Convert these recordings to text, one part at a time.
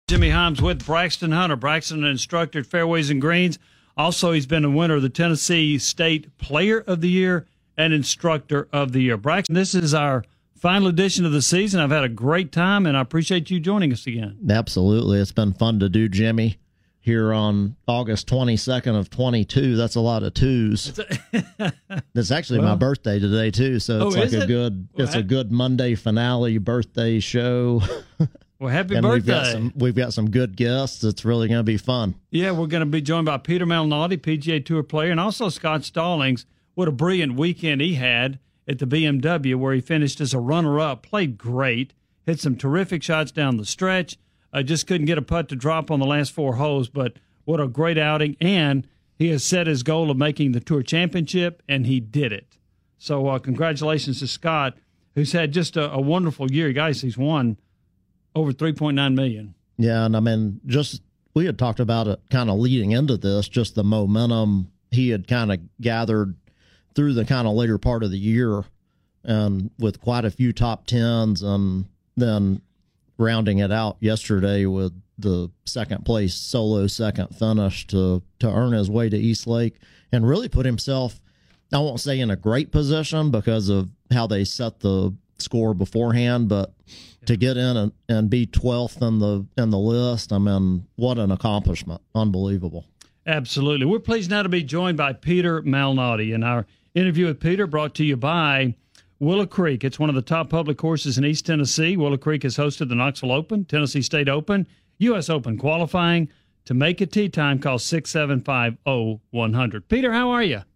Jimmy Hyams with Braxton Hunter. Braxton, an instructor at Fairways and Greens. Also, he's been a winner of the Tennessee State Player of the Year and Instructor of the Year. Braxton, this is our final edition of the season. I've had a great time, and I appreciate you joining us again. Absolutely. It's been fun to do, Jimmy, here on August 22nd of 22. That's a lot of twos. It's actually my birthday today, too, so it's a good Monday finale birthday show. Well, happy birthday. We've got some good guests. It's really going to be fun. Yeah, we're going to be joined by Peter Malnati, PGA Tour player, and also Scott Stallings. What a brilliant weekend he had at the BMW, where he finished as a runner-up, played great, hit some terrific shots down the stretch, just couldn't get a putt to drop on the last 4 holes, but what a great outing. And he has set his goal of making the Tour Championship, and he did it. So congratulations to Scott, who's had just a wonderful year. Guys, he's won over $3.9 million. Yeah, and I mean, we had talked about it kind of leading into this, just the momentum he had kind of gathered through the kind of later part of the year, and with quite a few top tens, and then rounding it out yesterday with the second place solo second finish to earn his way to East Lake and really put himself, I won't say in a great position because of how they set the score beforehand, but to get in and be 12th in the list, I mean, what an accomplishment. Unbelievable. Absolutely. We're pleased now to be joined by Peter Malnati. And our interview with Peter brought to you by Willow Creek. It's one of the top public courses in East Tennessee. Willow Creek has hosted the Knoxville Open, Tennessee State Open, U.S. Open qualifying. To make it tee time, call 675-0100. Peter, how are you?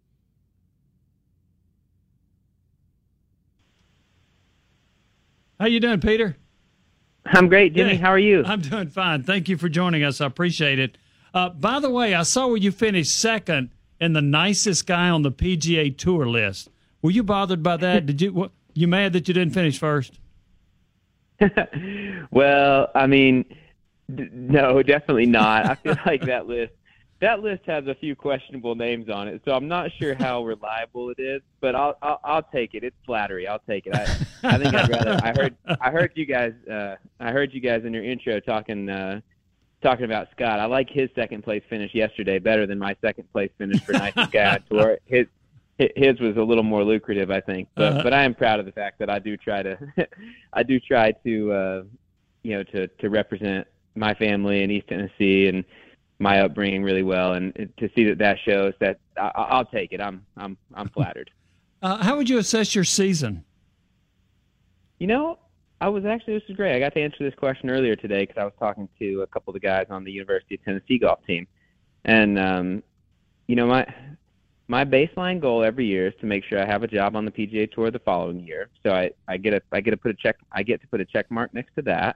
How you doing, Peter? I'm great, Jimmy. How are you? I'm doing fine. Thank you for joining us. I appreciate it. By the way, I saw where you finished second in the nicest guy on the PGA Tour list. Were you bothered by that? You mad that you didn't finish first? Well, I mean, no, definitely not. I feel like that list has a few questionable names on it, so I'm not sure how reliable it is. But I'll take it. It's flattery. I'll take it. I think I'd rather. I heard you guys. I heard you guys in your intro talking about Scott. I like his second place finish yesterday better than my second place finish for nicest guy on tour. His was a little more lucrative, I think. But I am proud of the fact that I do try to to represent my family in East Tennessee and my upbringing really well, and to see that shows that I'll take it. I'm flattered. How would you assess your season? This is great. I got to answer this question earlier today because I was talking to a couple of the guys on the University of Tennessee golf team, and my baseline goal every year is to make sure I have a job on the PGA Tour the following year. So I get to put a check mark next to that.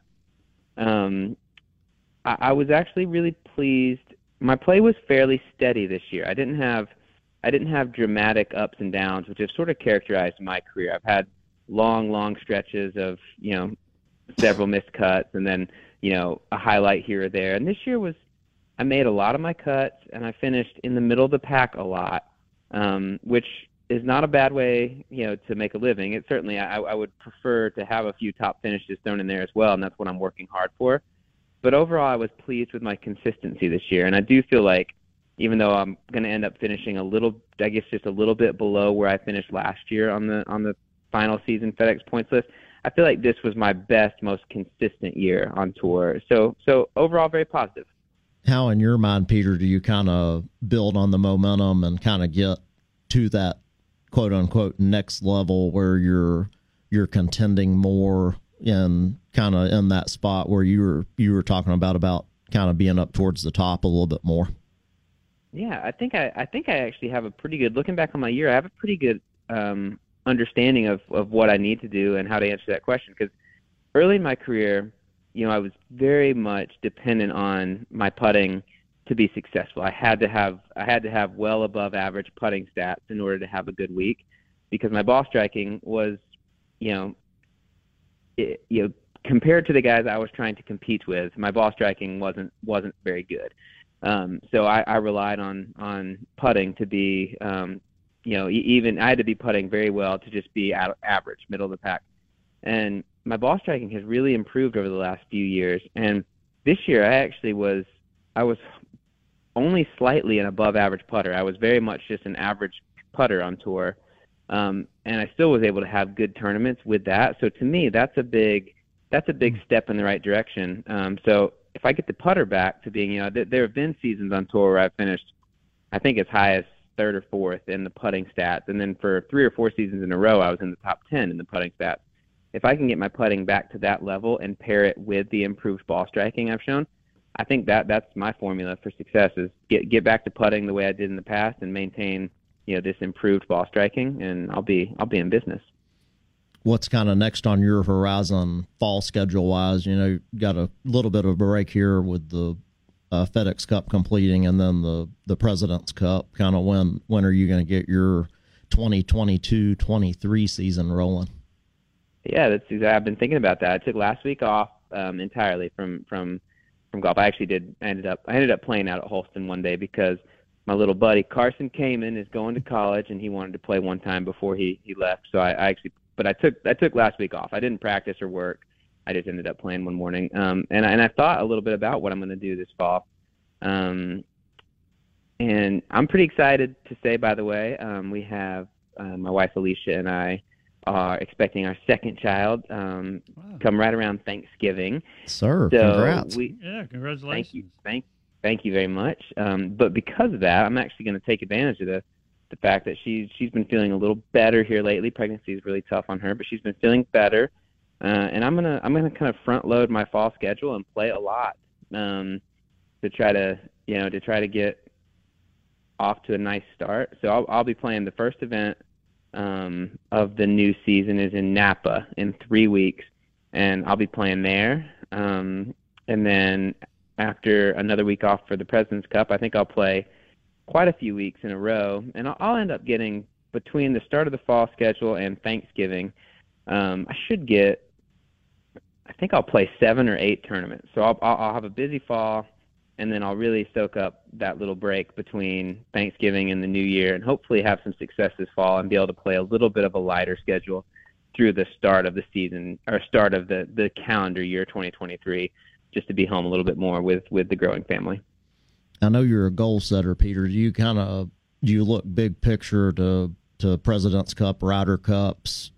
I was actually really pleased. My play was fairly steady this year. I didn't have dramatic ups and downs, which have sort of characterized my career. I've had long stretches of, several missed cuts and then, a highlight here or there. And this year I made a lot of my cuts and I finished in the middle of the pack a lot, which is not a bad way, to make a living. It certainly, I would prefer to have a few top finishes thrown in there as well. And that's what I'm working hard for. But overall, I was pleased with my consistency this year. And I do feel like, even though I'm going to end up finishing just a little bit below where I finished last year on the final season FedEx points list, I feel like this was my best, most consistent year on tour. So overall, very positive. How, in your mind, Peter, do you kind of build on the momentum and kind of get to that quote unquote next level where you're contending more in kind of in that spot where you were talking about kind of being up towards the top a little bit more? Yeah, I think I actually have a pretty good, looking back on my year, I have a pretty good understanding of what I need to do and how to answer that question. Because early in my career, I was very much dependent on my putting to be successful. I had to have well above average putting stats in order to have a good week, because my ball striking was, compared to the guys I was trying to compete with, my ball striking wasn't very good. So I relied on putting to be, even I had to be putting very well to just be average, middle of the pack. And my ball striking has really improved over the last few years. And this year I was only slightly an above average putter. I was very much just an average putter on tour. And I still was able to have good tournaments with that. So to me, that's a big step in the right direction. So if I get the putter back to being, there have been seasons on tour where I finished, I think, as high as third or fourth in the putting stats. And then for 3 or 4 seasons in a row, I was in the top 10 in the putting stats. If I can get my putting back to that level and pair it with the improved ball striking I've shown, I think that's my formula for success is get back to putting the way I did in the past and maintain, this improved ball striking, and I'll be in business. What's kind of next on your horizon fall schedule wise? Got a little bit of a break here with the FedEx Cup completing and then the President's Cup. Kind of when are you going to get your 2022-23 season rolling? Yeah, that's exactly. I've been thinking about that. I took last week off entirely from golf. I ended up playing out at Holston one day because my little buddy Carson Kamen is going to college and he wanted to play one time before he left. So I took last week off. I didn't practice or work. I just ended up playing one morning. And I thought a little bit about what I'm going to do this fall. And I'm pretty excited to say, by the way, we have my wife Alicia and I are expecting our second child come right around Thanksgiving. Sir, so congrats. Congratulations. Thank you very much. But because of that, I'm actually going to take advantage of the fact that she's been feeling a little better here lately. Pregnancy is really tough on her, but she's been feeling better. And I'm gonna kind of front load my fall schedule and play a lot to try to get off to a nice start. So I'll be playing the first event of the new season is in Napa in 3 weeks, and I'll be playing there. And then after another week off for the President's Cup, I think I'll play quite a few weeks in a row, and I'll end up getting between the start of the fall schedule and Thanksgiving. I think I'll play 7 or 8 tournaments. So I'll have a busy fall, and then I'll really soak up that little break between Thanksgiving and the New Year, and hopefully have some success this fall and be able to play a little bit of a lighter schedule through the start of the season or start of the calendar year 2023, just to be home a little bit more with the growing family. I know you're a goal setter, Peter. Do you look big picture to President's Cup, Ryder Cups,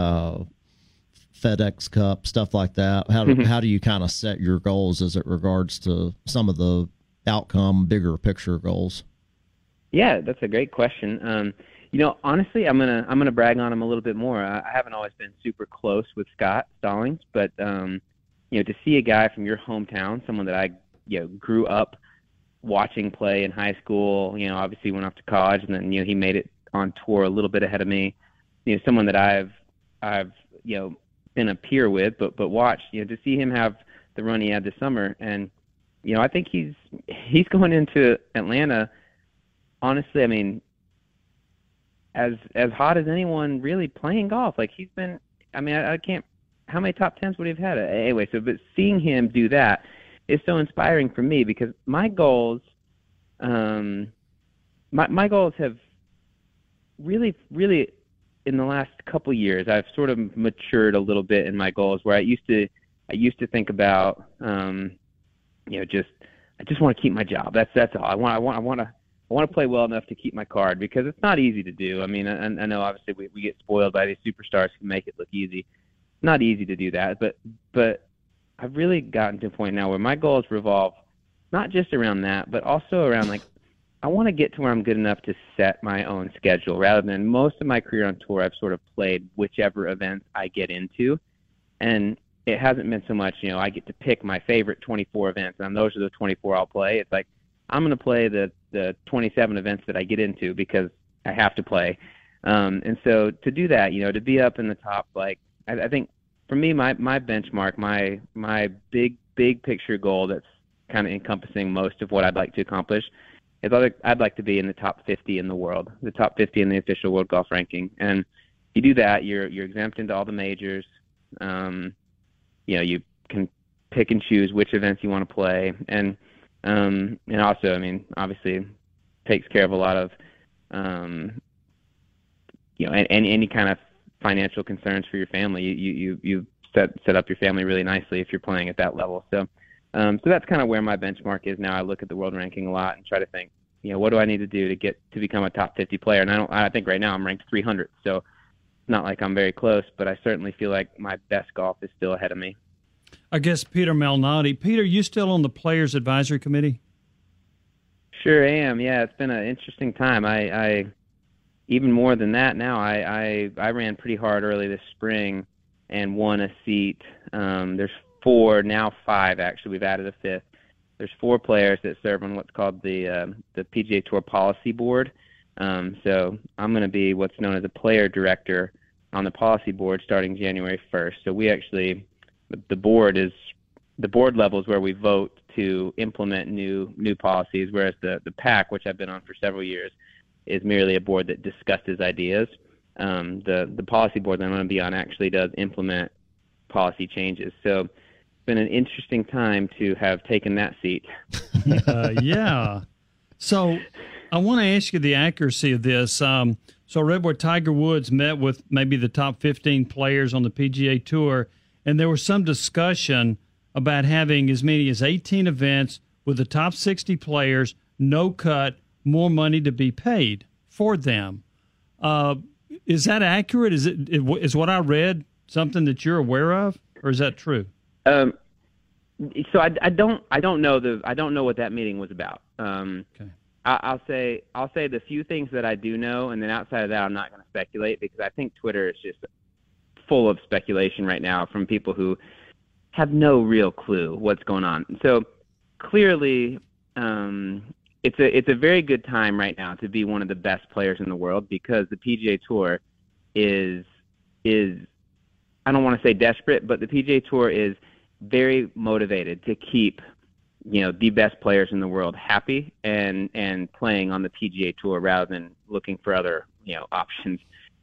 FedEx Cup, stuff like that? How do you kind of set your goals as it regards to some of the outcome, bigger picture goals? Yeah, that's a great question. Honestly, I'm gonna brag on him a little bit more. I haven't always been super close with Scott Stallings, but to see a guy from your hometown, someone that I grew up watching play in high school, obviously went off to college, and then he made it on tour a little bit ahead of me. Someone that I've been a peer with, but watched, to see him have the run he had this summer, and I think he's going into Atlanta. Honestly, I mean, as hot as anyone really playing golf. Like he's been. I mean, I can't. How many top 10s would he have had? Anyway, but seeing him do that is so inspiring for me because my goals, my goals have really in the last couple years, I've sort of matured a little bit in my goals where I used to think about, I just want to keep my job. That's all. I want to play well enough to keep my card because it's not easy to do. I mean, I know obviously we get spoiled by these superstars who make it look easy. It's not easy to do that, but I've really gotten to a point now where my goals revolve not just around that, but also around I want to get to where I'm good enough to set my own schedule rather than most of my career on tour. I've sort of played whichever events I get into, and it hasn't been so much, I get to pick my favorite 24 events, and those are the 24 I'll play. It's like I'm going to play the 27 events that I get into because I have to play. And so to do that, to be up in the top, I think for me, my benchmark, my big picture goal that's kind of encompassing most of what I'd like to accomplish is I'd like to be in the top 50 in the world, the top 50 in the official World Golf Ranking. And if you do that, you're exempt into all the majors. You can pick and choose which events you want to play, and also, I mean, obviously, takes care of a lot of any kind of financial concerns for your family. You set up your family really nicely if you're playing at that level. So So that's kind of where my benchmark is now. I look at the world ranking a lot and try to think, what do I need to do to get to become a top 50 player? And I think right now I'm ranked 300, so it's not like I'm very close, but I certainly feel like my best golf is still ahead of me. I guess Peter Malnati. Peter, you still on the Players Advisory Committee? Sure am. Yeah, it's been an interesting time. I even more than that now. I ran pretty hard early this spring and won a seat. There's 4, now 5 actually. We've added a 5th. There's 4 players that serve on what's called the PGA Tour Policy Board. So I'm going to be what's known as a player director on the policy board starting January 1st. So we actually, the board level is where we vote to implement new policies, whereas the PAC, which I've been on for several years, is merely a board that discusses ideas. The policy board that I'm going to be on actually does implement policy changes. So it's been an interesting time to have taken that seat. Yeah. So I want to ask you the accuracy of this. So I read where Tiger Woods met with maybe the top 15 players on the PGA Tour, and there was some discussion about having as many as 18 events with the top 60 players, no cut, more money to be paid for them. Is that accurate? Is what I read something that you're aware of, or is that true? So I don't know what that meeting was about. Okay. I'll say the few things that I do know, and then outside of that, I'm not going to speculate because I think Twitter is just full of speculation right now from people who have no real clue what's going on. So clearly, it's a very good time right now to be one of the best players in the world because the PGA Tour is I don't want to say desperate, but the PGA Tour is very motivated to keep the best players in the world happy and playing on the PGA Tour rather than looking for other options.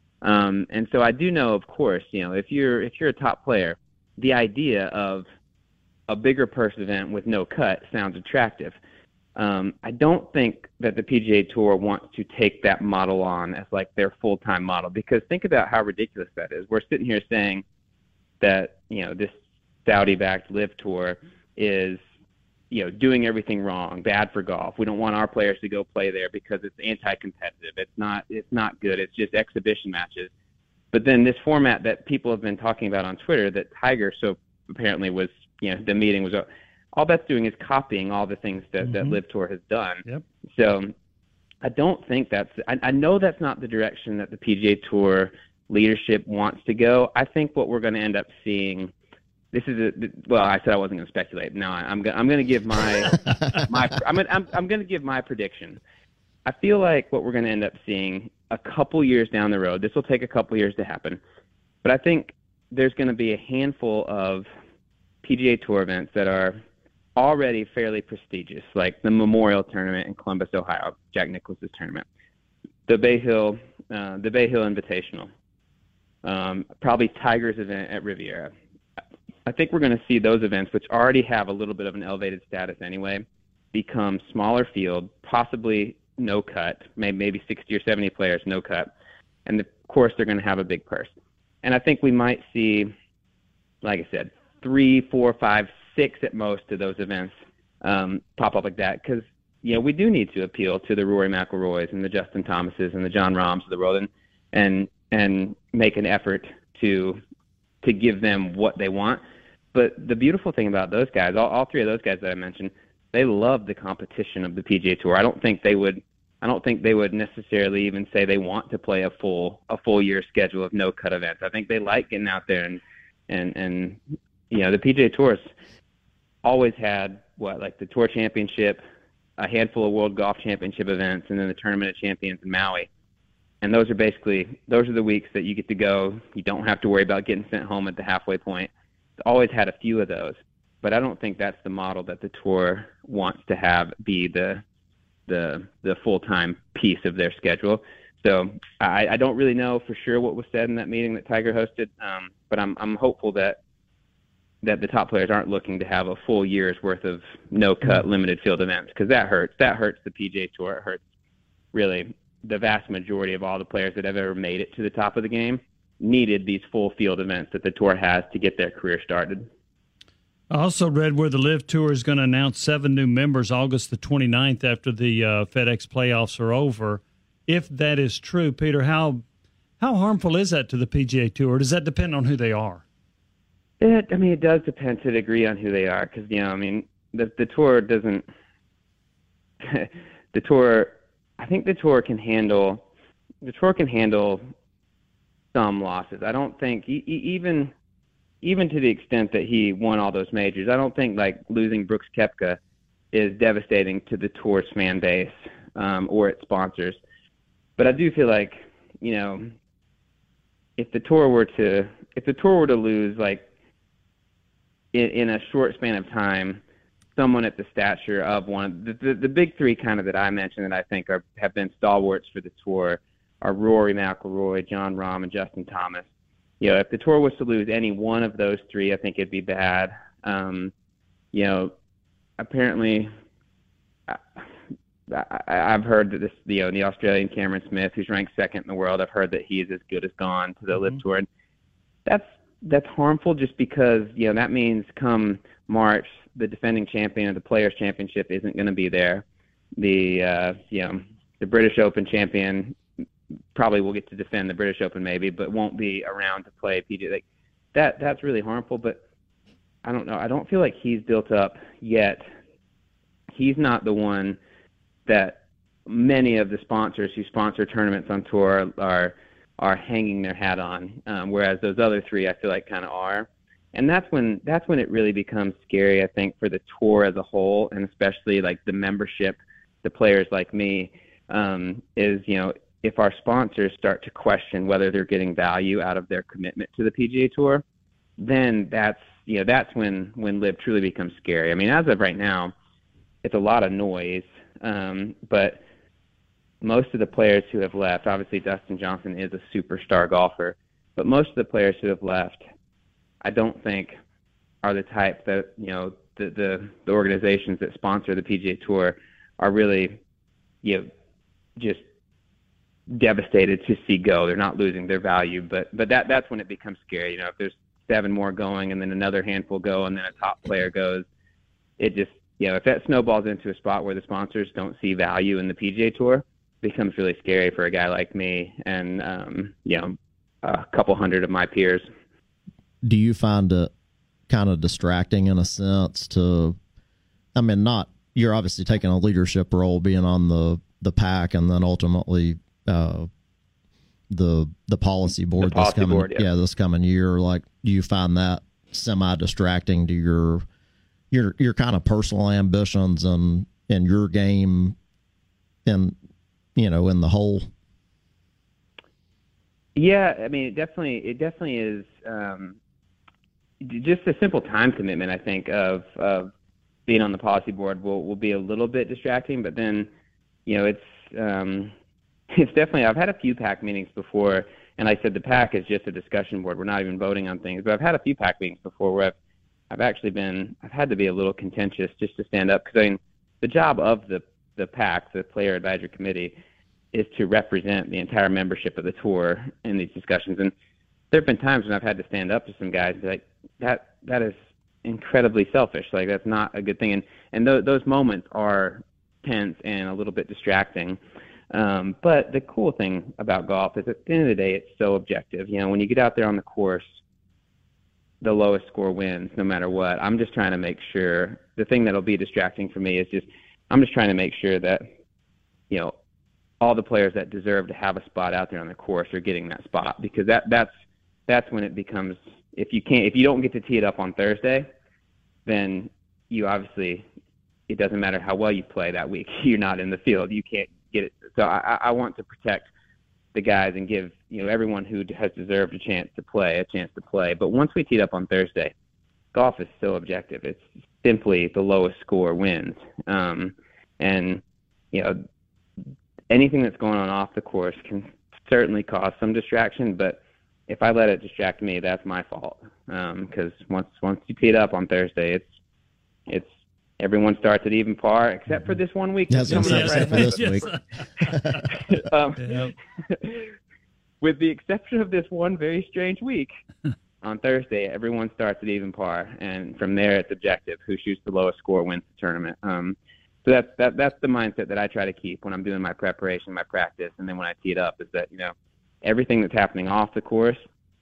And so I do know, of course, if you're a top player, the idea of a bigger purse event with no cut sounds attractive. I don't think that the PGA Tour wants to take that model on as like their full-time model because think about how ridiculous that is. We're sitting here saying that this Saudi-backed LIV Tour is doing everything wrong, bad for golf. We don't want our players to go play there because it's anti-competitive. It's not good. It's just exhibition matches. But then this format that people have been talking about on Twitter that Tiger so apparently was, the meeting was, all that's doing is copying all the things that LIV Tour has done. Yep. So I don't think I know that's not the direction that the PGA Tour leadership wants to go. I think what we're going to end up seeing, I said I wasn't going to speculate. No, I'm going to give my I'm going to give my prediction. I feel like what we're going to end up seeing a couple years down the road, this will take a couple years to happen, but I think there's going to be a handful of PGA Tour events that are already fairly prestigious, like the Memorial Tournament in Columbus, Ohio, Jack Nicklaus's tournament, the Bay Hill Invitational, probably Tiger's event at Riviera. I think we're going to see those events, which already have a little bit of an elevated status anyway, become smaller field, possibly no cut, maybe 60 or 70 players, no cut. And of course, they're going to have a big purse. And I think we might see, like I said, 3, 4, 5, 6 at most of those events pop up like that because, we do need to appeal to the Rory McIlroys and the Justin Thomases and the John Rahms of the world and make an effort to give them what they want. But the beautiful thing about those guys, all 3 of those guys that I mentioned, they love the competition of the PGA Tour. I don't think they would necessarily even say they want to play a full year schedule of no cut events. I think they like getting out there and the PGA Tour's always had like the Tour Championship, a handful of World Golf Championship events, and then the Tournament of Champions in Maui. And those are the weeks that you get to go. You don't have to worry about getting sent home at the halfway point. It's always had a few of those. But I don't think that's the model that the Tour wants to have be the full-time piece of their schedule. So I don't really know for sure what was said in that meeting that Tiger hosted, but I'm hopeful that the top players aren't looking to have a full year's worth of no-cut limited field events because that hurts. That hurts the PGA Tour. It hurts really the vast majority of all the players that have ever made it to the top of the game needed these full field events that the Tour has to get their career started. I also read where the LIV Tour is going to announce 7 new members August the 29th after the FedEx playoffs are over. If that is true, Peter, how harmful is that to the PGA Tour? Or does that depend on who they are? It does depend to a degree on who they are, because the tour doesn't. The tour, I think the tour can handle. The tour can handle some losses. I don't think even to the extent that he won all those majors, I don't think like losing Brooks Koepka is devastating to the tour's fan base or its sponsors. But I do feel like, if the tour were to lose like in a short span of time, someone at the stature of one of the big three kind of that I mentioned that I think have been stalwarts for the tour are Rory McIlroy, Jon Rahm, and Justin Thomas. If the tour was to lose any one of those three, I think it'd be bad. Apparently, I've heard that the Australian Cameron Smith, who's ranked second in the world, I've heard that he is as good as gone to the LIV Tour. And that's harmful just because, that means come March, the defending champion of the Players' Championship isn't going to be there. The British Open champion probably will get to defend the British Open maybe, but won't be around to play PGA. Like that's really harmful, but I don't know. I don't feel like he's built up yet. He's not the one that many of the sponsors who sponsor tournaments on tour are hanging their hat on, whereas those other three I feel like kind of are. And that's when it really becomes scary, I think, for the tour as a whole, and especially like the membership, the players like me, if our sponsors start to question whether they're getting value out of their commitment to the PGA Tour, then that's when LIV truly becomes scary. I mean, as of right now, it's a lot of noise, but most of the players who have left, obviously Dustin Johnson is a superstar golfer, but most of the players who have left, I don't think are the type that, the organizations that sponsor the PGA Tour are really, just devastated to see go. They're not losing their value, but that's when it becomes scary. If there's 7 more going and then another handful go and then a top player goes, it just, if that snowballs into a spot where the sponsors don't see value in the PGA Tour, it becomes really scary for a guy like me and, a couple hundred of my peers. Do you find it kind of distracting in a sense you're obviously taking a leadership role being on the pack and then ultimately the policy board this coming year, like, do you find that semi-distracting to your kind of personal ambitions and your game and in the whole? Yeah, I mean, it definitely is just a simple time commitment, I think, of being on the policy board will be a little bit distracting, but then, it's definitely, I've had a few PAC meetings before, and like I said, the PAC is just a discussion board. We're not even voting on things, but I've had a few PAC meetings before where I've had to be a little contentious just to stand up, because the job of the PAC, the Player Advisory Committee, is to represent the entire membership of the tour in these discussions. And there have been times when I've had to stand up to some guys and be like, that is incredibly selfish. Like, that's not a good thing. And those moments are tense and a little bit distracting. But the cool thing about golf is at the end of the day, it's so objective. When you get out there on the course, the lowest score wins no matter what. I'm just trying to make sure, the thing that'll be distracting for me is I'm just trying to make sure that, all the players that deserve to have a spot out there on the course are getting that spot, because that's when it becomes, if you don't get to tee it up on Thursday, then you obviously, it doesn't matter how well you play that week. You're not in the field. You can't get it. So I want to protect the guys and give everyone who has deserved a chance to play. But once we teed up on Thursday, golf is so objective. It's simply the lowest score wins. And anything that's going on off the course can certainly cause some distraction, but if I let it distract me, that's my fault. Because once you tee it up on Thursday, it's everyone starts at even par, except for this one week. This week. With the exception of this one very strange week, on Thursday, everyone starts at even par, and from there it's objective. Who shoots the lowest score wins the tournament. So that's the mindset that I try to keep when I'm doing my preparation, my practice, and then when I tee it up, is that, you know, everything that's happening off the course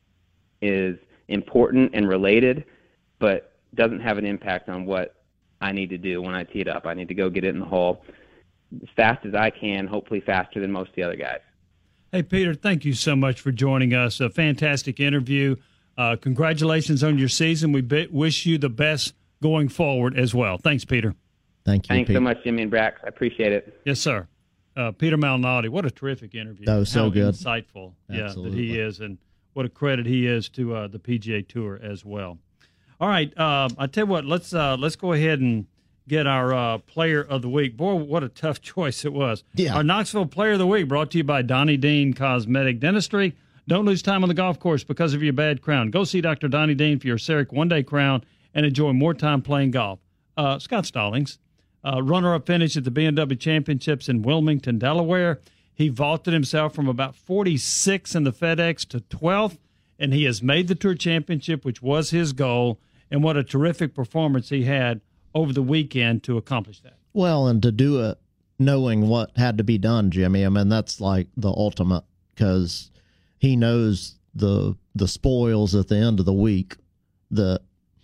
is important and related, but doesn't have an impact on what I need to do when I tee it up. I need to go get it in the hole as fast as I can, hopefully faster than most of the other guys. Hey, Peter, thank you so much for joining us. A fantastic interview. Congratulations on your season. We wish you the best going forward as well. Thanks, Peter. Thank you. Thanks so much, Jimmy and Brax. I appreciate it. Yes, sir. Peter Malnati, what a terrific interview. That was so How good. Insightful, Absolutely. that he is, and what a credit he is to the PGA Tour as well. All right, I tell you what, let's go ahead and get our Player of the Week. Boy, what a tough choice it was. Yeah. Our Knoxville Player of the Week brought to you by Donnie Dean Cosmetic Dentistry. Don't lose time on the golf course because of your bad crown. Go see Dr. Donnie Dean for your CEREC one-day crown and enjoy more time playing golf. Scott Stallings, runner-up finish at the BMW Championships in Wilmington, Delaware. He vaulted himself from about 46 in the FedEx to 12th, and he has made the Tour Championship, which was his goal, and what a terrific performance he had over the weekend to accomplish that. Well, and to do it knowing what had to be done, Jimmy, I mean, that's like the ultimate, because he knows the spoils at the end of the week that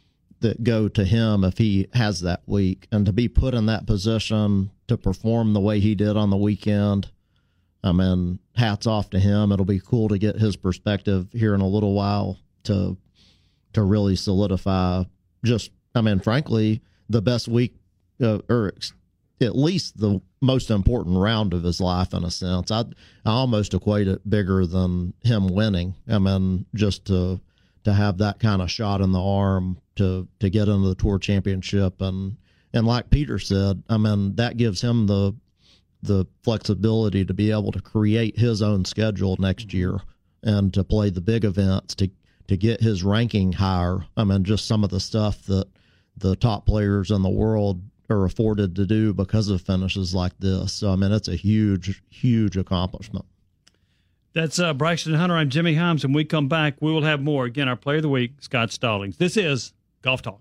go to him if he has that week. And to be put in that position to perform the way he did on the weekend, I mean, hats off to him. It'll be cool to get his perspective here in a little while to really solidify just, I mean, frankly, the best week, or at least the most important round of his life in a sense. I almost equate it bigger than him winning. I mean, just to have that kind of shot in the arm to get into the Tour Championship. And like Peter said, I mean, that gives him the flexibility to be able to create his own schedule next year and to play the big events, to get his ranking higher. I mean, just some of the stuff that the top players in the world are afforded to do because of finishes like this. So, I mean, it's a huge, huge accomplishment. That's Braxton Hunter. I'm Jimmy Himes, and when we come back, we will have more. Again, our Player of the Week, Scott Stallings. This is Golf Talk.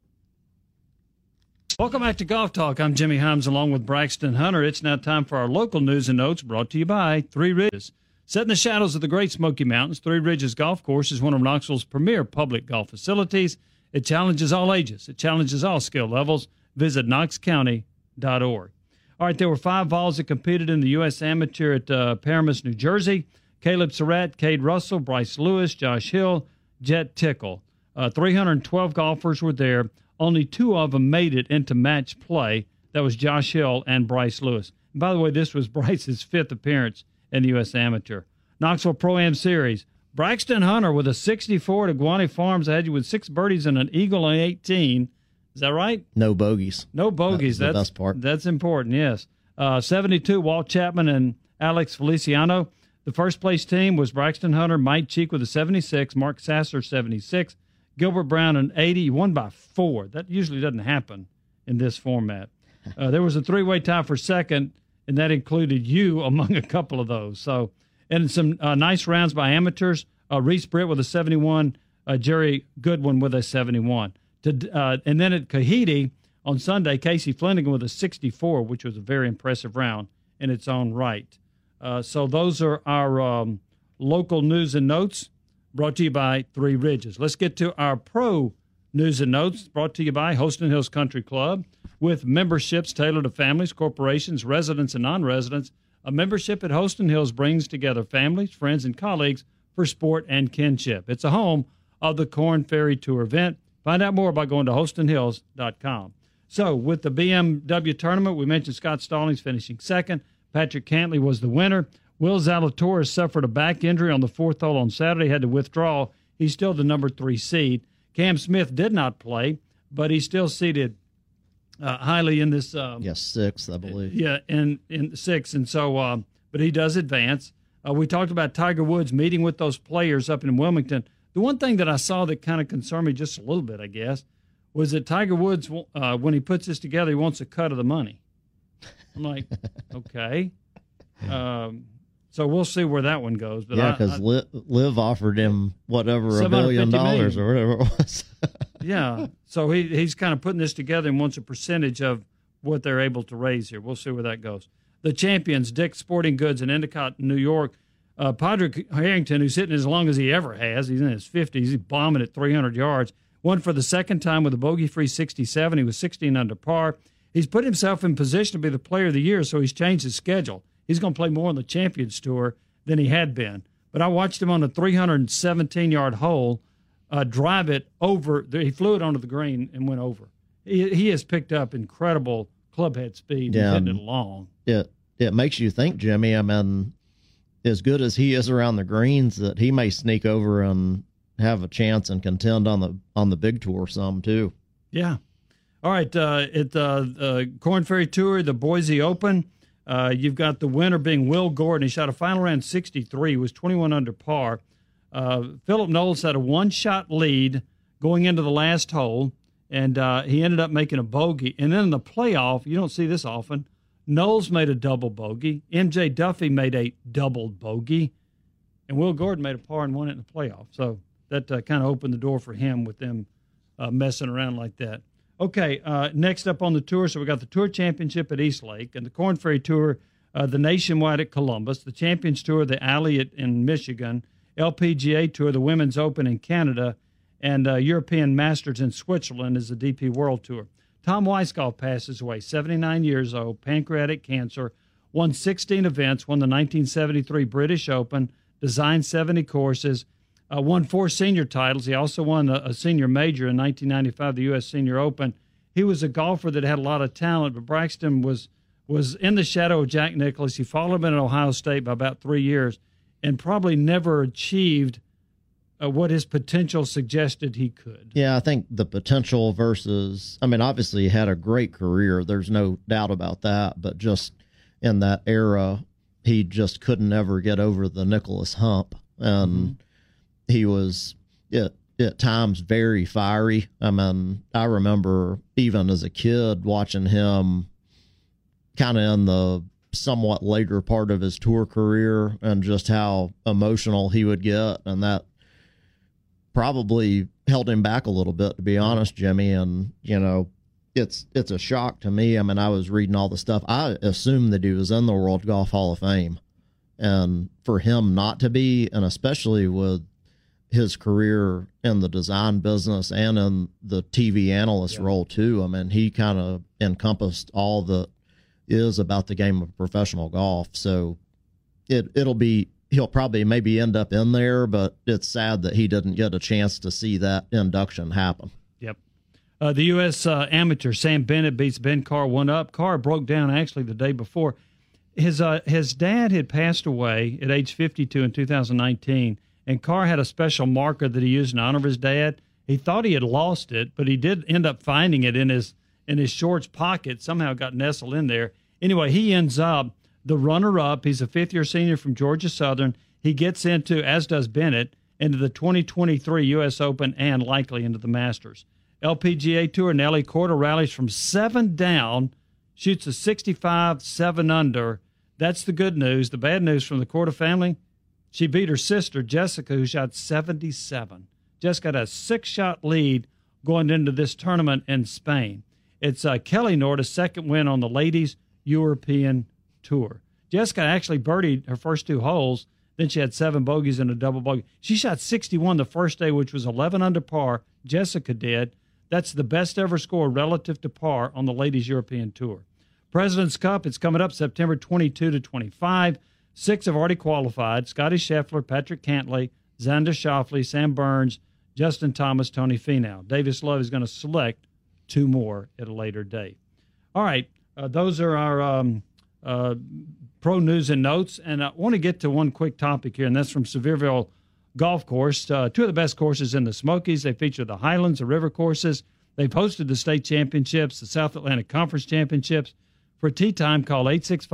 Welcome back to Golf Talk. I'm Jimmy Himes along with Braxton Hunter. It's now time for our local news and notes brought to you by Three Ridges. Set in the shadows of the Great Smoky Mountains, Three Ridges Golf Course is one of Knoxville's premier public golf facilities. It challenges all ages. It challenges all skill levels. Visit knoxcounty.org. All right, there were 5 Vols that competed in the U.S. Amateur at Paramus, New Jersey. Caleb Surratt, Cade Russell, Bryce Lewis, Josh Hill, Jet Tickle. 312 golfers were there. Only 2 of them made it into match play. That was Josh Hill and Bryce Lewis. And by the way, this was Bryce's 5th appearance in the U.S. Amateur. Knoxville Pro-Am Series. Braxton Hunter with a 64 at Iguana Farms. I had you with 6 birdies and an eagle on 18. Is that right? No bogeys. No bogeys. That's the best part. That's important, yes. 72, Walt Chapman and Alex Feliciano. The first place team was Braxton Hunter, Mike Cheek with a 76, Mark Sasser 76, Gilbert Brown an 80. You won by 4. That usually doesn't happen in this format. There was a 3-way tie for second, and that included you among a couple of those. So, and some nice rounds by amateurs. Reese Britt with a 71, Jerry Goodwin with a 71. And then at Kahiti on Sunday, Casey Flanagan with a 64, which was a very impressive round in its own right. So those are our local news and notes brought to you by Three Ridges. Let's get to our pro news and notes brought to you by Holston Hills Country Club. With memberships tailored to families, corporations, residents, and non-residents, a membership at Holston Hills brings together families, friends, and colleagues for sport and kinship. It's a home of the Corn Ferry Tour event. Find out more by going to holstonhills.com. So with the BMW tournament, we mentioned Scott Stallings finishing second. Patrick Cantley was the winner. Will Zalatoris suffered a back injury on the 4th hole on Saturday, had to withdraw. He's still the number 3 seed. Cam Smith did not play, but he's still seated highly in this. Yes, 6th, I believe. Yeah, in 6th. And so, but he does advance. We talked about Tiger Woods meeting with those players up in Wilmington. The one thing that I saw that kind of concerned me just a little bit, I guess, was that Tiger Woods, when he puts this together, he wants a cut of the money. I'm like, okay. So we'll see where that one goes. But yeah, because Liv offered him whatever $1 billion or whatever it was. Yeah, so he's kind of putting this together and wants a percentage of what they're able to raise here. We'll see where that goes. The champions, Dick's Sporting Goods in Endicott, New York. Padraig Harrington, who's hitting as long as he ever has, he's in his 50s, he's bombing at 300 yards, won for the second time with a bogey-free 67. He was 16 under par. He's put himself in position to be the player of the year, so he's changed his schedule. He's going to play more on the Champions Tour than he had been. But I watched him on a 317-yard hole drive it over. He flew it onto the green and went over. He has picked up incredible clubhead speed. Yeah, he's hitting it long. It makes you think, Jimmy. I mean, as good as he is around the greens, that he may sneak over and have a chance and contend on the big tour some too. Yeah. All right. At the Korn Ferry Tour, the Boise Open, you've got the winner being Will Gordon. He shot a final round 63. He was 21 under par. Philip Knowles had a one-shot lead going into the last hole, and he ended up making a bogey. And then in the playoff, you don't see this often, Knowles made a double bogey. MJ Duffy made a double bogey. And Will Gordon made a par and won it in the playoff. So that kind of opened the door for him with them messing around like that. Okay, next up on the tour, so we got the Tour Championship at East Lake and the Korn Ferry Tour, the Nationwide at Columbus, the Champions Tour, the Alley in Michigan, LPGA Tour, the Women's Open in Canada, and European Masters in Switzerland is the DP World Tour. Tom Weiskopf passes away, 79 years old, pancreatic cancer, won 16 events, won the 1973 British Open, designed 70 courses, won 4 senior titles. He also won a senior major in 1995, the U.S. Senior Open. He was a golfer that had a lot of talent, but Braxton was in the shadow of Jack Nicklaus. He followed him at Ohio State by about 3 years and probably never achieved what his potential suggested he could. Yeah, I think the potential versus, I mean, obviously he had a great career. There's no doubt about that. But just in that era, he just couldn't ever get over the Nicklaus hump. And he was at times very fiery. I mean, I remember even as a kid watching him kind of in the somewhat later part of his tour career and just how emotional he would get. And that probably held him back a little bit, to be honest, Jimmy. And, you know, it's a shock to me. I mean, I was reading all the stuff. I assumed that he was in the World Golf Hall of Fame. And for him not to be, and especially with his career in the design business and in the TV analyst role too, I mean, he kind of encompassed all that is about the game of professional golf. So he'll probably maybe end up in there, but it's sad that he didn't get a chance to see that induction happen. Yep. The U.S. amateur, Sam Bennett beats Ben Carr 1-up. Carr broke down actually the day before. His dad had passed away at age 52 in 2019, and Carr had a special marker that he used in honor of his dad. He thought he had lost it, but he did end up finding it in his shorts pocket. Somehow got nestled in there. Anyway, he ends up the runner-up. He's a fifth-year senior from Georgia Southern. He gets into, as does Bennett, into the 2023 U.S. Open and likely into the Masters. LPGA Tour, Nelly Korda rallies from 7 down, shoots a 65, 7 under. That's the good news. The bad news from the Korda family, she beat her sister, Jessica, who shot 77. Jessica had a 6-shot lead going into this tournament in Spain. It's Kelly Norda's second win on the ladies' European Tour. Jessica actually birdied her first 2 holes. Then she had 7 bogeys and a double bogey. She shot 61 the first day, which was 11 under par. Jessica did. That's the best ever score relative to par on the ladies' European Tour. President's Cup, it's coming up September 22 to 25. 6 have already qualified. Scotty Scheffler, Patrick Cantlay, Xander Schauffele, Sam Burns, Justin Thomas, Tony Finau. Davis Love is going to select 2 more at a later date. All right, those are our pro news and notes. And I want to get to one quick topic here, and that's from Sevierville Golf Course. 2 of the best courses in the Smokies. They feature the Highlands, the river courses. They've hosted the state championships, the South Atlantic Conference championships. For a tee time, call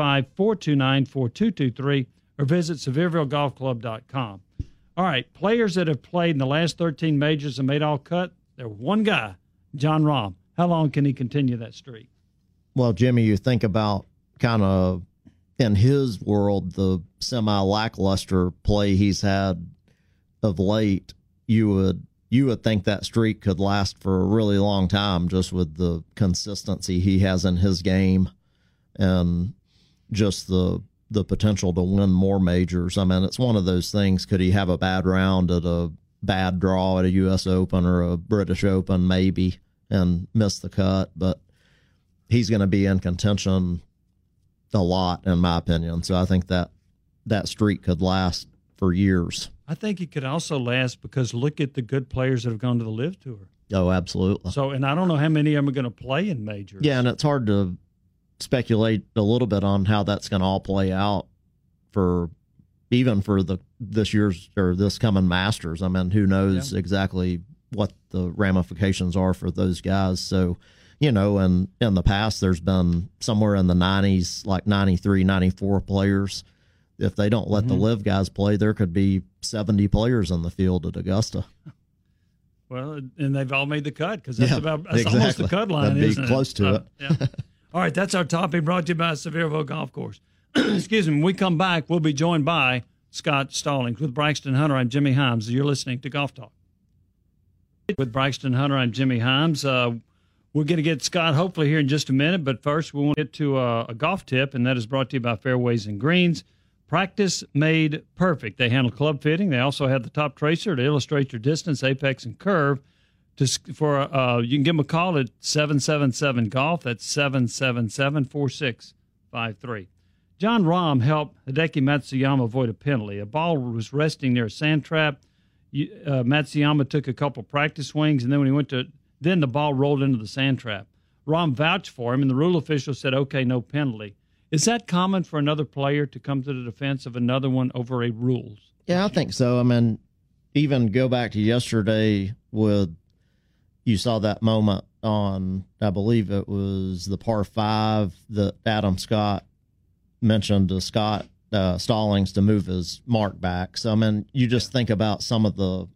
865-429-4223 or visit SeviervilleGolfClub.com. All right, players that have played in the last 13 majors and made all cut, there's one guy, Jon Rahm. How long can he continue that streak? Well, Jimmy, you think about kind of in his world, the semi-lackluster play he's had of late, you would think that streak could last for a really long time, just with the consistency he has in his game and just the potential to win more majors. I mean, it's one of those things. Could he have a bad round at a bad draw at a U.S. Open or a British Open, maybe, and miss the cut? But he's going to be in contention a lot, in my opinion. So I think that streak could last for years. I think it could also last because look at the good players that have gone to the LIV Tour. Oh, absolutely. So, and I don't know how many of them are going to play in majors. Yeah, and it's hard to speculate a little bit on how that's going to all play out for this year's or this coming Masters. I mean, who knows exactly what the ramifications are for those guys. So, and in the past, there's been somewhere in the 90s, like 93, 94 players. If they don't let the LIV guys play, there could be 70 players in the field at Augusta. Well, and they've all made the cut because that's exactly. almost the cut line, That'd isn't be close to it. Yeah. All right, that's our topic brought to you by Sevierville Golf Course. Excuse me. When we come back, we'll be joined by Scott Stallings. With Braxton Hunter, I'm Jimmy Himes. You're listening to Golf Talk. With Braxton Hunter, I'm Jimmy Himes. We're going to get Scott hopefully here in just a minute, but first we want to get to a golf tip, and that is brought to you by Fairways and Greens. Practice made perfect. They handle club fitting. They also have the top tracer to illustrate your distance, apex, and curve. You can give them a call at 777-GOLF. That's 777-4653. John Rahm helped Hideki Matsuyama avoid a penalty. A ball was resting near a sand trap. Matsuyama took a couple practice swings, and then when he then the ball rolled into the sand trap. Rahm vouched for him, and the rule official said, okay, no penalty. Is that common for another player to come to the defense of another one over a rules? Yeah, I think so. I mean, even go back to yesterday you saw that moment on, I believe it was the par 5 that Adam Scott mentioned to Scott Stallings to move his mark back. So, I mean, you just think about some of the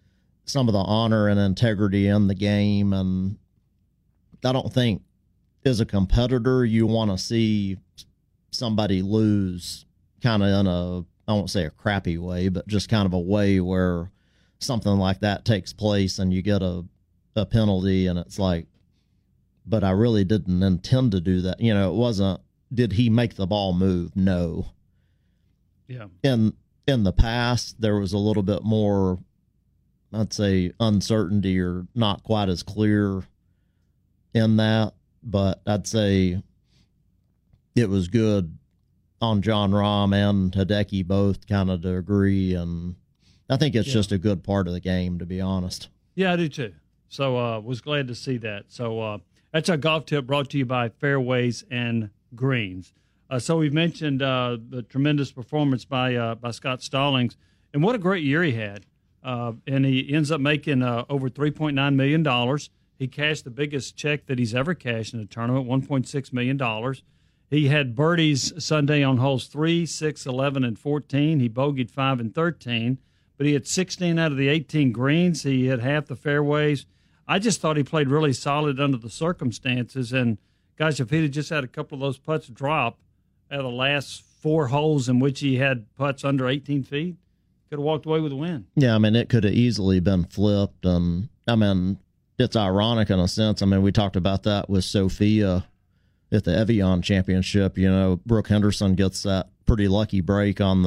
honor and integrity in the game. And I don't think as a competitor, you want to see somebody lose kind of in I won't say a crappy way, but just kind of a way where something like that takes place and you get a penalty and it's like, but I really didn't intend to do that. It wasn't, did he make the ball move? No. Yeah. In the past, there was a little bit more, I'd say, uncertainty or not quite as clear in that. But I'd say it was good on John Rahm and Hideki both kind of to agree. And I think it's just a good part of the game, to be honest. Yeah, I do too. So was glad to see that. So that's our golf tip brought to you by Fairways and Greens. So we've mentioned the tremendous performance by Scott Stallings. And what a great year he had. And he ends up making over $3.9 million. He cashed the biggest check that he's ever cashed in a tournament, $1.6 million. He had birdies Sunday on holes 3, 6, 11, and 14. He bogeyed 5 and 13, but he had 16 out of the 18 greens. He had half the fairways. I just thought he played really solid under the circumstances. And, guys, if he'd have just had a couple of those putts drop out of the last 4 holes in which he had putts under 18 feet, could have walked away with a win. Yeah, I mean, it could have easily been flipped. And, I mean, it's ironic in a sense. I mean, we talked about that with Sophia at the Evian Championship. Brooke Henderson gets that pretty lucky break on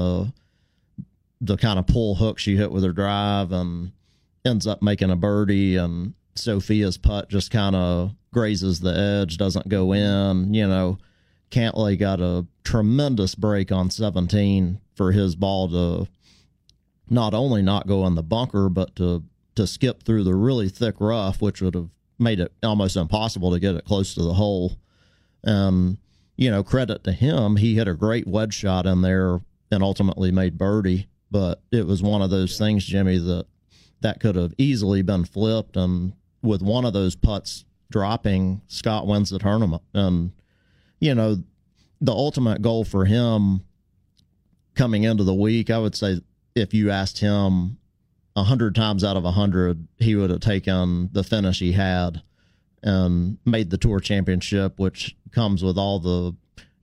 the kind of pull hook she hit with her drive and ends up making a birdie, and Sophia's putt just kind of grazes the edge, doesn't go in. Cantlay got a tremendous break on 17 for his ball to not only not go in the bunker, but to skip through the really thick rough, which would have made it almost impossible to get it close to the hole. And, credit to him, he hit a great wedge shot in there and ultimately made birdie. But it was one of those things, Jimmy, that could have easily been flipped. And with one of those putts dropping, Scott wins the tournament. And, the ultimate goal for him coming into the week, I would say if you asked him 100 times out of 100, he would have taken the finish he had and made the Tour Championship, which comes with all the,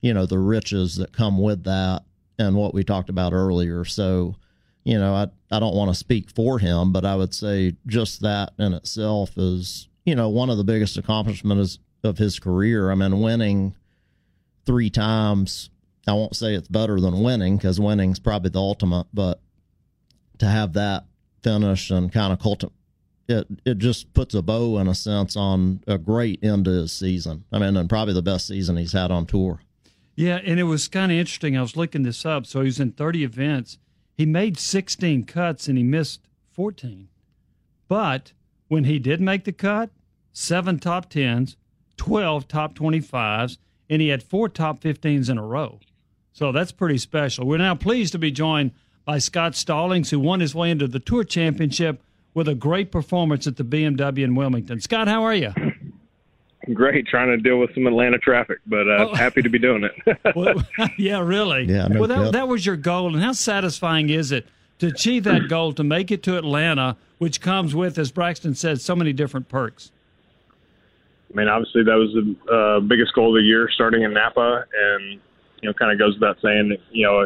the riches that come with that and what we talked about earlier. So, I don't want to speak for him, but I would say just that in itself is, one of the biggest accomplishments of his career. I mean, winning 3 times, I won't say it's better than winning because winning's probably the ultimate, but to have that finish and kind of it just puts a bow in a sense on a great end to his season. I mean, and probably the best season he's had on tour. Yeah, and it was kind of interesting. I was looking this up. So he was in 30 events. He made 16 cuts and he missed 14. But when he did make the cut, 7 top 10s, 12 top 25s, and he had 4 top 15s in a row. So that's pretty special. We're now pleased to be joined by Scott Stallings, who won his way into the Tour Championship with a great performance at the BMW in Wilmington. Scott, how are you? Great, trying to deal with some Atlanta traffic, but happy to be doing it. Well, yeah, really. Yeah, no well, that was your goal, and how satisfying is it to achieve that goal, to make it to Atlanta, which comes with, as Braxton said, so many different perks? I mean, obviously that was the biggest goal of the year, starting in Napa, and kind of goes without saying,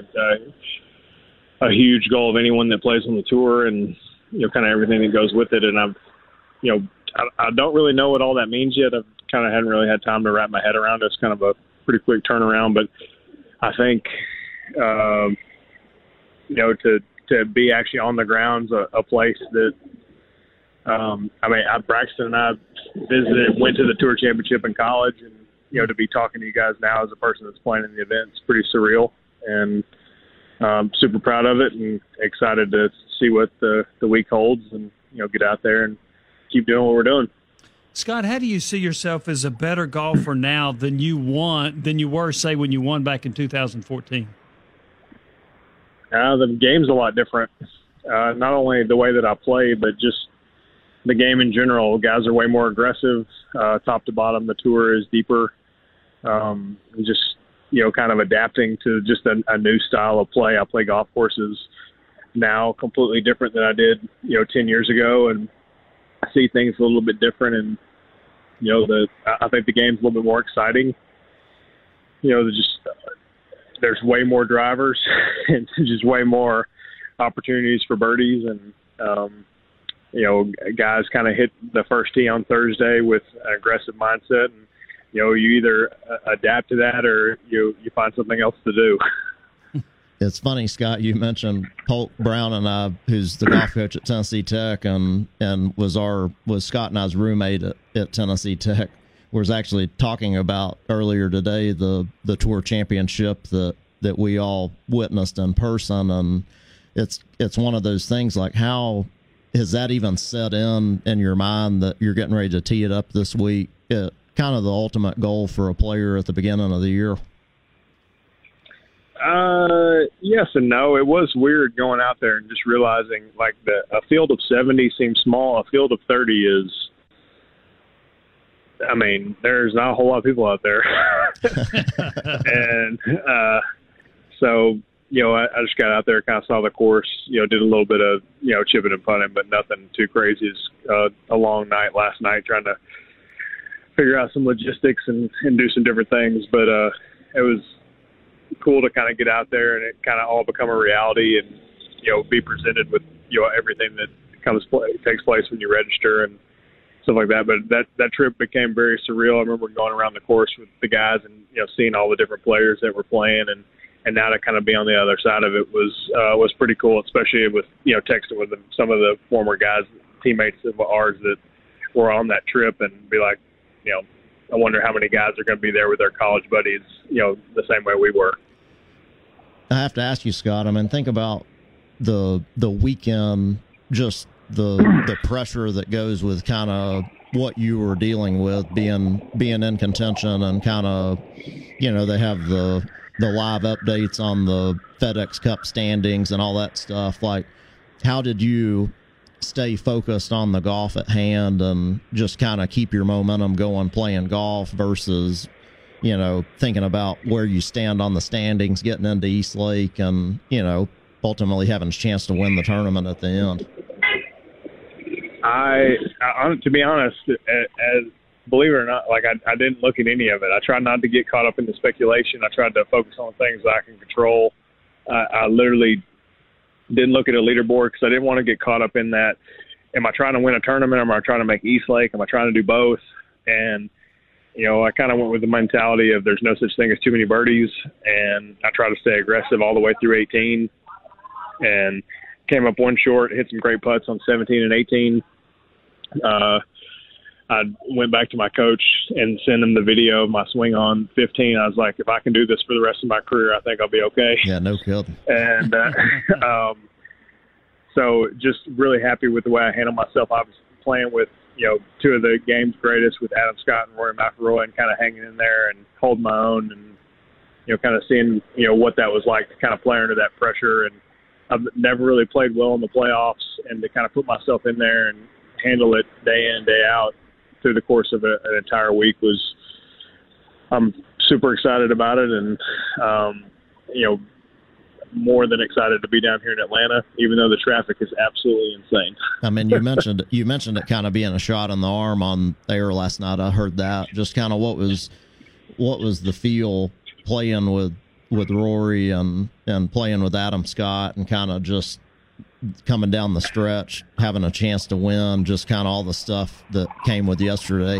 a huge goal of anyone that plays on the tour, and kind of everything that goes with it. And I don't really know what all that means yet. I've kind of hadn't really had time to wrap my head around it. It's kind of a pretty quick turnaround, but I think, to be actually on the grounds, a place that, Braxton and I went to the Tour Championship in college, and, to be talking to you guys now as a person that's playing in the event, it's pretty surreal, and super proud of it and excited to see what the week holds and, get out there and keep doing what we're doing. Scott, how do you see yourself as a better golfer now than you were, say, when you won back in 2014? The game's a lot different. Not only the way that I play, but just the game in general. Guys are way more aggressive, top to bottom. The tour is deeper. Just, kind of adapting to just a new style of play. I play golf courses now completely different than I did, 10 years ago, and I see things a little bit different. And, I think the game's a little bit more exciting. There's way more drivers and just way more opportunities for birdies. And, guys kind of hit the first tee on Thursday with an aggressive mindset. And, you either adapt to that or you find something else to do. It's funny, Scott, you mentioned Polk Brown and I, who's the golf coach at Tennessee Tech and was Scott and I's roommate at Tennessee Tech, was actually talking about earlier today the Tour Championship that we all witnessed in person. And it's one of those things, like, how has that even set in your mind that you're getting ready to tee it up this week? Kind of the ultimate goal for a player at the beginning of the year. Yes and no. It was weird going out there and just realizing, like, a field of 70 seems small. A field of 30 is, there's not a whole lot of people out there. And so, I just got out there, kind of saw the course, did a little bit of, chipping and putting, but nothing too crazy. It's a long night last night trying to figure out some logistics and do some different things. But it was cool to kind of get out there and it kind of all become a reality and, be presented with, everything that takes place when you register and stuff like that. But that trip became very surreal. I remember going around the course with the guys and, seeing all the different players that were playing, and now to kind of be on the other side of it was pretty cool, especially with, texting with some of the former guys, teammates of ours that were on that trip, and be like, I wonder how many guys are going to be there with their college buddies, the same way we were. I have to ask you, Scott, think about the weekend, just the pressure that goes with kind of what you were dealing with, being in contention, and kind of, they have the live updates on the FedEx Cup standings and all that stuff. Like, how did you stay focused on the golf at hand and just kind of keep your momentum going playing golf versus, thinking about where you stand on the standings, getting into East Lake, and, ultimately having a chance to win the tournament at the end? To be honest, as believe it or not, like I didn't look at any of it. I tried not to get caught up in the speculation. I tried to focus on things that I can control. I literally didn't look at a leaderboard because I didn't want to get caught up in that. Am I trying to win a tournament? Am I trying to make East Lake? Am I trying to do both? And, I kind of went with the mentality of there's no such thing as too many birdies, and I try to stay aggressive all the way through 18 and came up one short, hit some great putts on 17 and 18. I went back to my coach and sent him the video of my swing on 15. I was like, if I can do this for the rest of my career, I think I'll be okay. Yeah, no kidding. And so just really happy with the way I handled myself. I was playing with, two of the game's greatest with Adam Scott and Rory McIlroy and kind of hanging in there and holding my own and, kind of seeing, what that was like to kind of play under that pressure. And I've never really played well in the playoffs, and to kind of put myself in there and handle it day in, day out through the course of an entire week I'm super excited about it. And, more than excited to be down here in Atlanta, even though the traffic is absolutely insane. I mean, you mentioned it kind of being a shot in the arm on air last night. I heard that. Just kind of what was the feel playing with Rory and playing with Adam Scott and kind of just coming down the stretch, having a chance to win, just kind of all the stuff that came with yesterday.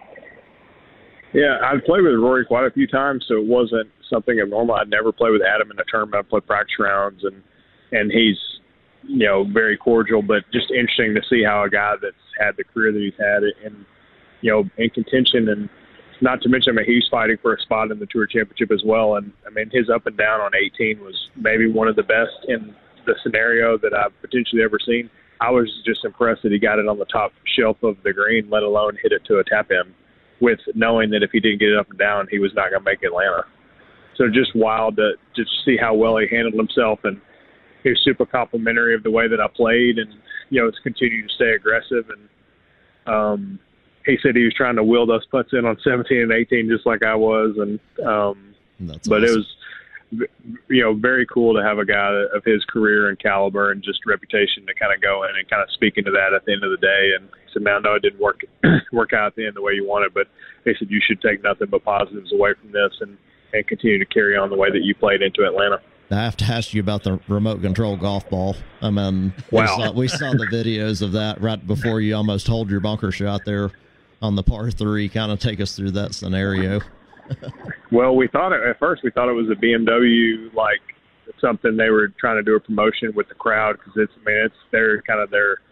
Yeah, I'd played with Rory quite a few times, so it wasn't something abnormal. I'd never played with Adam in a tournament. I'd played practice rounds, and he's, very cordial, but just interesting to see how a guy that's had the career that he's had and, in contention, and not to mention, he's fighting for a spot in the Tour Championship as well. And, his up and down on 18 was maybe one of the best in the scenario that I've potentially ever seen. I was just impressed that he got it on the top shelf of the green, let alone hit it to a tap in, with knowing that if he didn't get it up and down, he was not going to make Atlanta. So just wild to just see how well he handled himself, and he was super complimentary of the way that I played, and it's continued to stay aggressive. And he said he was trying to wheel those putts in on 17 and 18 just like I was, and but awesome. It was very cool to have a guy of his career and caliber and just reputation to kind of go in and kind of speak into that at the end of the day. And he said, "Man, I know it didn't work out at the end the way you wanted, but he said you should take nothing but positives away from this and continue to carry on the way that you played into Atlanta." I have to ask you about the remote control golf ball. Wow. we saw the videos of that right before you almost hold your bunker shot there on the par 3. Kind of take us through that scenario. Well, at first we thought it was a BMW, like something they were trying to do a promotion with the crowd, because it's their kind of their,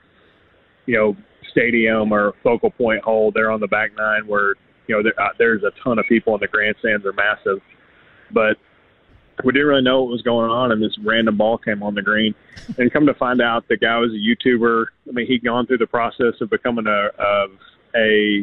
stadium or focal point hole. They're on the back nine where, there's a ton of people and the grandstands are massive, but we didn't really know what was going on, and this random ball came on the green. And come to find out, the guy was a YouTuber. He'd gone through the process of becoming a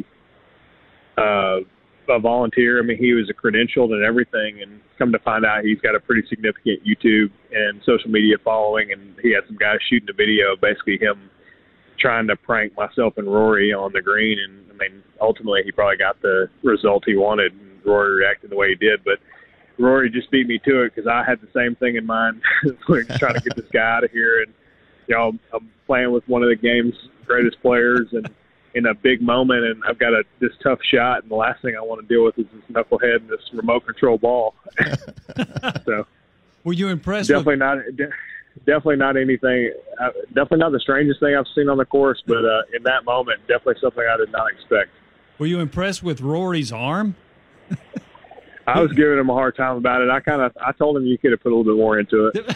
volunteer. He was a credentialed and everything, and come to find out he's got a pretty significant YouTube and social media following, and he had some guys shooting a video, basically him trying to prank myself and Rory on the green. And ultimately he probably got the result he wanted, and Rory reacted the way he did, but Rory just beat me to it because I had the same thing in mind. We're trying to get this guy out of here, and I'm playing with one of the game's greatest players, and in a big moment, and I've got this tough shot, and the last thing I want to deal with is this knucklehead and this remote control ball. So, were you impressed? Definitely not anything. Definitely not the strangest thing I've seen on the course, but in that moment, definitely something I did not expect. Were you impressed with Rory's arm? I was giving him a hard time about it. I told him you could have put a little bit more into it.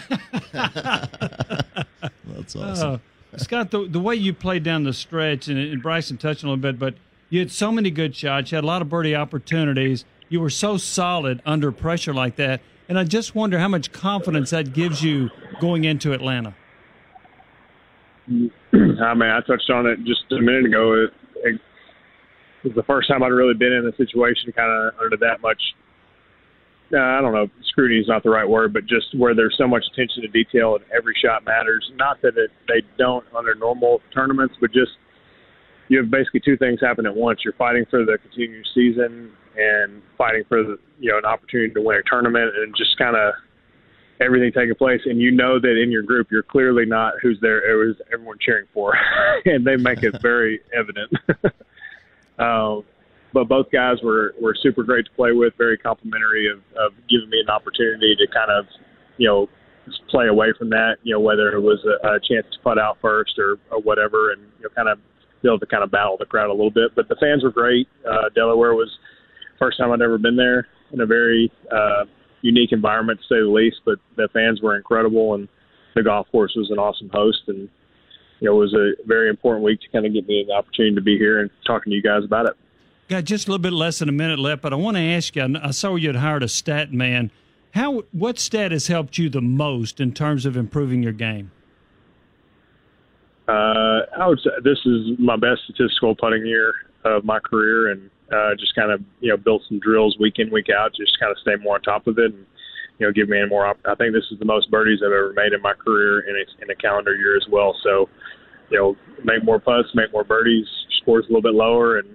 That's awesome. Scott, the way you played down the stretch, and Bryson touched on it a little bit, but you had so many good shots. You had a lot of birdie opportunities. You were so solid under pressure like that. And I just wonder how much confidence that gives you going into Atlanta. I touched on it just a minute ago. It was the first time I'd really been in a situation kind of under that much, I don't know, scrutiny is not the right word, but just where there's so much attention to detail and every shot matters. Not that they don't under normal tournaments, but just you have basically two things happen at once. You're fighting for the continued season and fighting for an opportunity to win a tournament, and just kind of everything taking place. And you know that in your group, you're clearly not who's there. It was everyone cheering for, and they make it very evident. but both guys were super great to play with, very complimentary of giving me an opportunity to kind of, just play away from that, whether it was a chance to putt out first or whatever, and, kind of be able to kind of battle the crowd a little bit. But the fans were great. Delaware was the first time I'd ever been there, in a very unique environment, to say the least, but the fans were incredible, and the golf course was an awesome host. And, it was a very important week to kind of get me an opportunity to be here and talking to you guys about it. Got just a little bit less than a minute left, but I want to ask you, I saw you had hired a stat man. What stat has helped you the most in terms of improving your game? I would say this is my best statistical putting year of my career, and just kind of, built some drills week in, week out, just kind of stay more on top of it, and, give me more. I think this is the most birdies I've ever made in my career in a calendar year as well. So, make more putts, make more birdies, scores a little bit lower, and,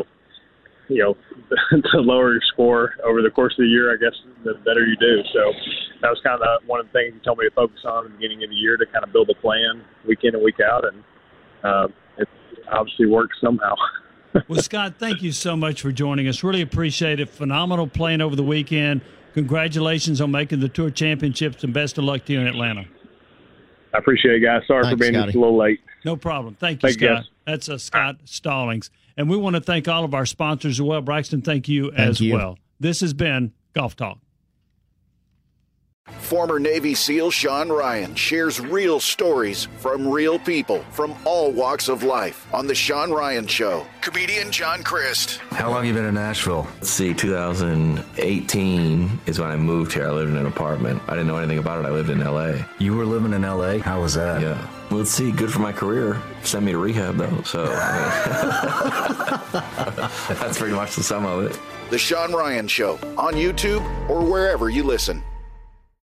the lower your score over the course of the year, I guess, the better you do. So that was kind of one of the things he told me to focus on at the beginning of the year, to kind of build a plan week in and week out, and it obviously works somehow. Well, Scott, thank you so much for joining us. Really appreciate it. Phenomenal playing over the weekend. Congratulations on making the Tour Championships, and best of luck to you in Atlanta. I appreciate it, guys. Sorry for being just a little late. No problem. Thank you, Scott. That's Scott Stallings. And we want to thank all of our sponsors as well. Braxton, thank you as well. This has been Golf Talk. Former Navy SEAL Sean Ryan shares real stories from real people from all walks of life on The Sean Ryan Show. Comedian John Christ. How long have you been in Nashville? Let's see, 2018 is when I moved here. I lived in an apartment. I didn't know anything about it. I lived in L.A. You were living in L.A.? How was that? Yeah. Well, let's see, good for my career. Sent me to rehab, though, so that's pretty much the sum of it. The Sean Ryan Show on YouTube or wherever you listen.